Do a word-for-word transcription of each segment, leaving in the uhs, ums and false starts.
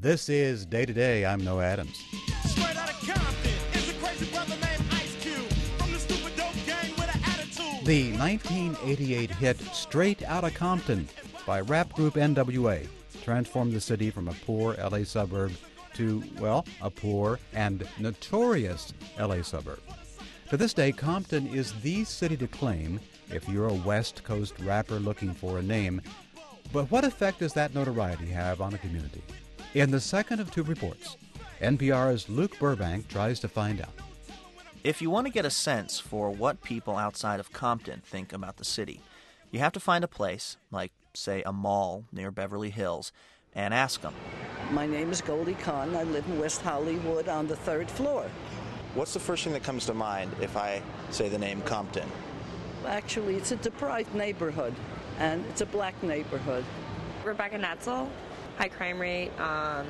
This is Day to Day. I'm Noah Adams. Straight out of Compton is a crazy brother named Ice Cube from the stupid dope gang with an attitude. The nineteen eighty-eight hit Straight Outta Compton by rap group N W A transformed the city from a poor L A suburb to, well, a poor and notorious L A suburb. To this day, Compton is the city to claim if you're a West Coast rapper looking for a name. But what effect does that notoriety have on a community? In the second of two reports, N P R's Luke Burbank tries to find out. If you want to get a sense for what people outside of Compton think about the city, you have to find a place, like, say, a mall near Beverly Hills, and ask them. My name is Goldie Kahn. I live in West Hollywood on the third floor. What's the first thing that comes to mind if I say the name Compton? Actually, it's a deprived neighborhood, and it's a black neighborhood. Rebecca Netzel. High crime rate, um,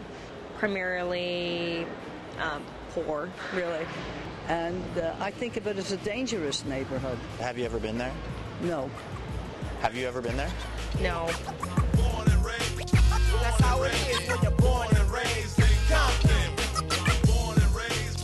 primarily um, poor, really. And uh, I think of it as a dangerous neighborhood. Have you ever been there? No. Have you ever been there? No. Born and raised. That's how it is when you're born and raised in Compton. Born and raised.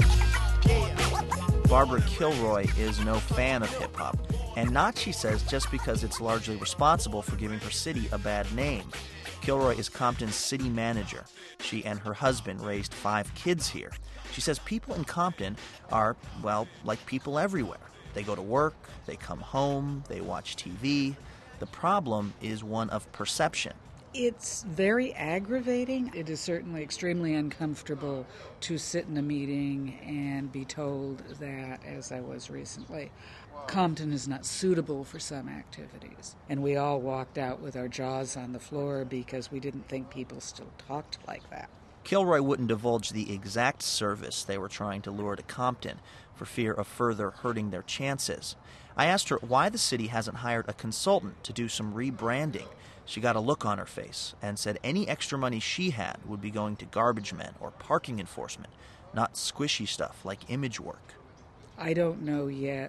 Yeah. Barbara Kilroy is no fan of hip-hop, and not, she says, just because it's largely responsible for giving her city a bad name. Kilroy is Compton's city manager. She and her husband raised five kids here. She says people in Compton are, well, like people everywhere. They go to work, they come home, they watch T V. The problem is one of perception. It's very aggravating. It is certainly extremely uncomfortable to sit in a meeting and be told that, as I was recently, Compton is not suitable for some activities. And we all walked out with our jaws on the floor because we didn't think people still talked like that. Kilroy wouldn't divulge the exact service they were trying to lure to Compton for fear of further hurting their chances. I asked her why the city hasn't hired a consultant to do some rebranding. She got a look on her face and said any extra money she had would be going to garbage men or parking enforcement, not squishy stuff like image work. I don't know yet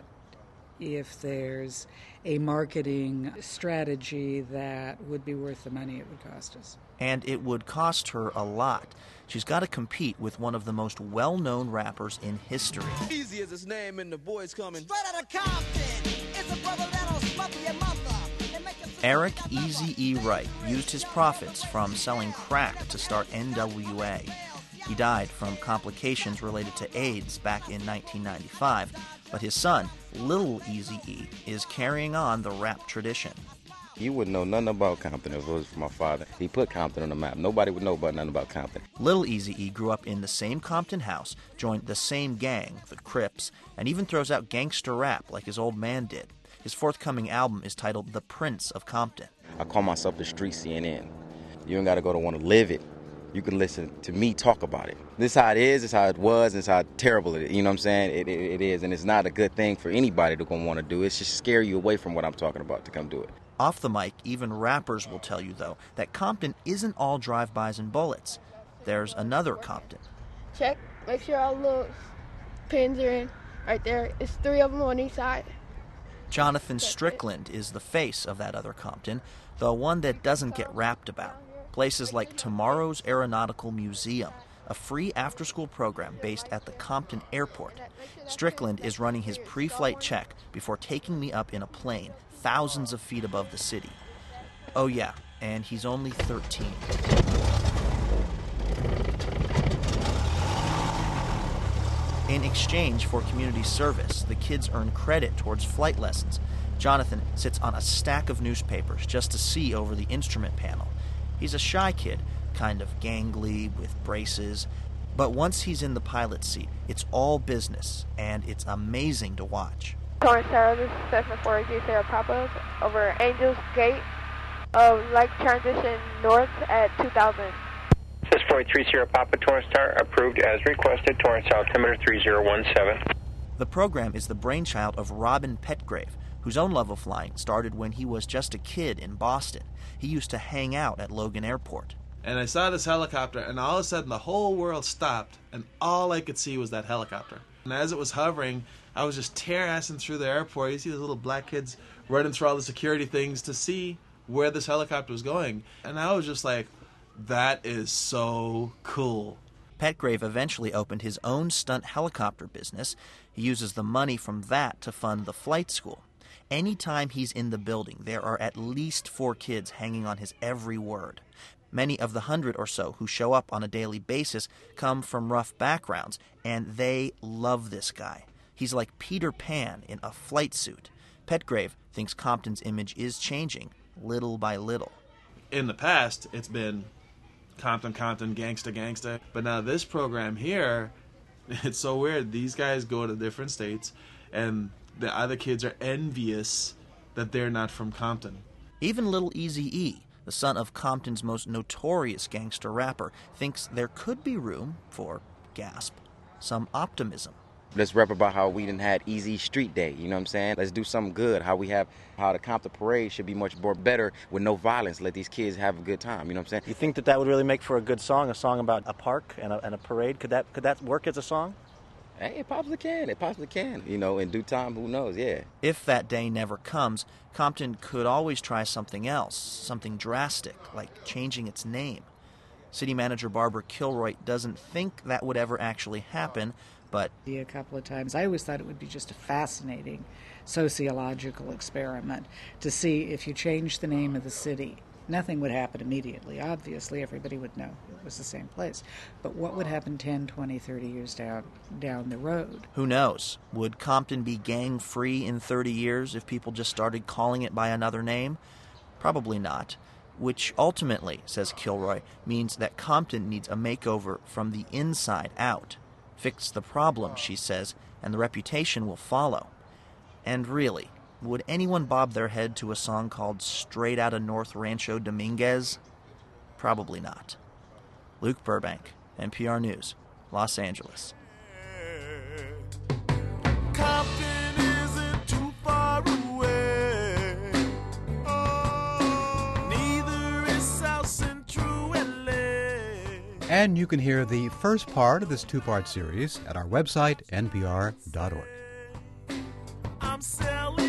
if there's a marketing strategy that would be worth the money it would cost us. And it would cost her a lot. She's got to compete with one of the most well-known rappers in history. Easy is his name and the boys coming. Straight out of Compton is a brother that'll smother your mother. Eric Eazy-E Wright used his profits from selling crack to start N W A. He died from complications related to AIDS back in nineteen ninety-five, but his son, Lil Eazy-E, is carrying on the rap tradition. You wouldn't know nothing about Compton if it was for my father. He put Compton on the map. Nobody would know about nothing about Compton. Lil Eazy-E grew up in the same Compton house, joined the same gang, the Crips, and even throws out gangster rap like his old man did. His forthcoming album is titled The Prince of Compton. I call myself the street C N N. You ain't got to go to want to live it. You can listen to me talk about it. This is how it is, this is how it was, and it's how terrible it is. You know what I'm saying? It, it, it is, and it's not a good thing for anybody to go want to do. It's just scare you away from what I'm talking about to come do it. Off the mic, even rappers will tell you, though, that Compton isn't all drive-bys and bullets. There's another Compton. Check, make sure all the pins are in right there. It's three of them on each side. Jonathan Strickland is the face of that other Compton, the one that doesn't get rapped about. Places like Tomorrow's Aeronautical Museum, a free after-school program based at the Compton Airport. Strickland is running his pre-flight check before taking me up in a plane thousands of feet above the city. Oh yeah, and he's only thirteen. In exchange for community service, the kids earn credit towards flight lessons. Jonathan sits on a stack of newspapers just to see over the instrument panel. He's a shy kid, kind of gangly, with braces. But once he's in the pilot seat, it's all business, and it's amazing to watch. Torrance Tower, this is Cessna four eight Sarah Papa over Angels Gate of like transition north at two thousand. This is four eight three Sierra Papa, Torrance Tower, approved as requested, Torrance altimeter three zero one seven. The program is the brainchild of Robin Petgrave, whose own love of flying started when he was just a kid in Boston. He used to hang out at Logan Airport. And I saw this helicopter, and all of a sudden the whole world stopped, and all I could see was that helicopter. And as it was hovering, I was just tear-assing through the airport. You see the little black kids running through all the security things to see where this helicopter was going. And I was just like, That is so cool. Petgrave eventually opened his own stunt helicopter business. He uses the money from that to fund the flight school. Anytime he's in the building, there are at least four kids hanging on his every word. Many of the hundred or so who show up on a daily basis come from rough backgrounds, and they love this guy. He's like Peter Pan in a flight suit. Petgrave thinks Compton's image is changing, little by little. In the past, it's been Compton, Compton, gangsta, gangsta. But now this program here, it's so weird. These guys go to different states, and the other kids are envious that they're not from Compton. Even Little Eazy-E, the son of Compton's most notorious gangster rapper, thinks there could be room for, gasp, some optimism. Let's rap about how we done had Easy Street Day, you know what I'm saying? Let's do something good, how we have, how the Compton Parade should be much more better with no violence. Let these kids have a good time, you know what I'm saying? You think that that would really make for a good song, a song about a park and a, and a parade? Could that could that work as a song? Hey, it possibly can. It possibly can. You know, in due time, who knows? Yeah. If that day never comes, Compton could always try something else, something drastic, like changing its name. City manager Barbara Kilroy doesn't think that would ever actually happen, but a couple of times I always thought it would be just a fascinating sociological experiment to see if you change the name of the city. Nothing would happen immediately. Obviously, everybody would know it was the same place. But what would happen ten, twenty, thirty years down down the road? Who knows? Would Compton be gang-free in thirty years if people just started calling it by another name? Probably not. Which ultimately, says Kilroy, means that Compton needs a makeover from the inside out. Fix the problem, she says, and the reputation will follow. And really, would anyone bob their head to a song called Straight Outta North Rancho Dominguez? Probably not. Luke Burbank, N P R News, Los Angeles. Compton isn't too far away. Oh, neither is South Central L A. And you can hear the first part of this two-part series at our website, N P R dot org. I'm selling